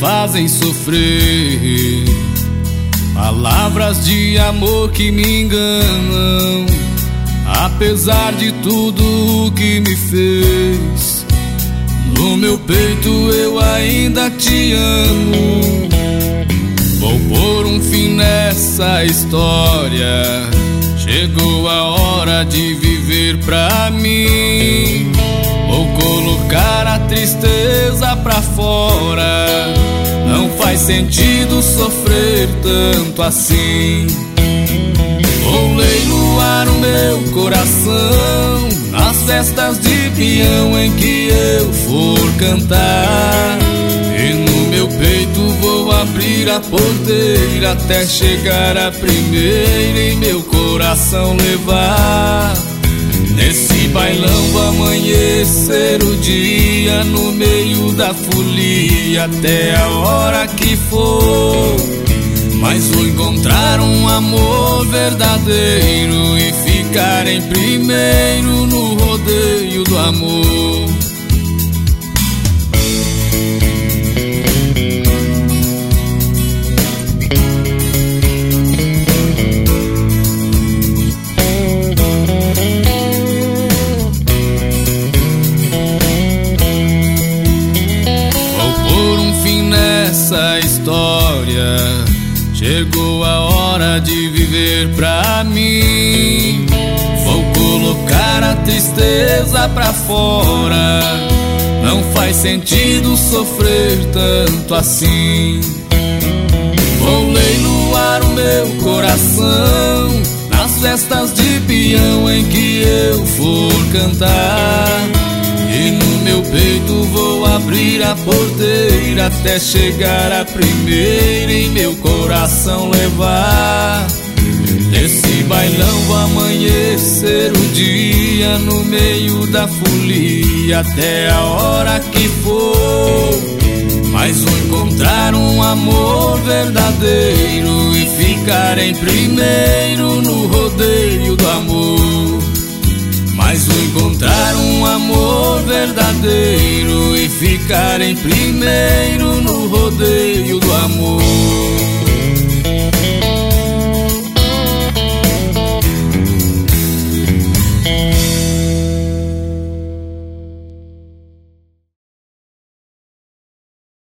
fazem sofrer, palavras de amor que me enganam. Apesar de tudo que me fez, no meu peito eu ainda te amo. Vou pôr um fim nessa história, chegou a hora de viver pra mim. Vou colocar a tristeza pra fora, não faz sentido sofrer tanto assim. Vou leiloar o meu coração nas festas de peão em que eu for cantar. E no meu peito vou abrir a porteira até chegar a primeira e meu coração levar. Nesse bailão vai amanhecer o dia, no meio da folia até a hora que for. Mas vou encontrar um amor verdadeiro e ficar em primeiro no rodeio do amor. Essa história, chegou a hora de viver pra mim. Vou colocar a tristeza pra fora, não faz sentido sofrer tanto assim. Vou leiloar o meu coração nas festas de peão em que eu for cantar. E no meu peito vou abrir a porteira até chegar a primeira e meu coração levar. Nesse bailão vai amanhecer o dia, no meio da folia até a hora que for. Mas vou encontrar um amor verdadeiro e ficar em primeiro no rodeio do amor. Mas vou encontrar um amor verdadeiro e ficar em primeiro no rodeio do amor.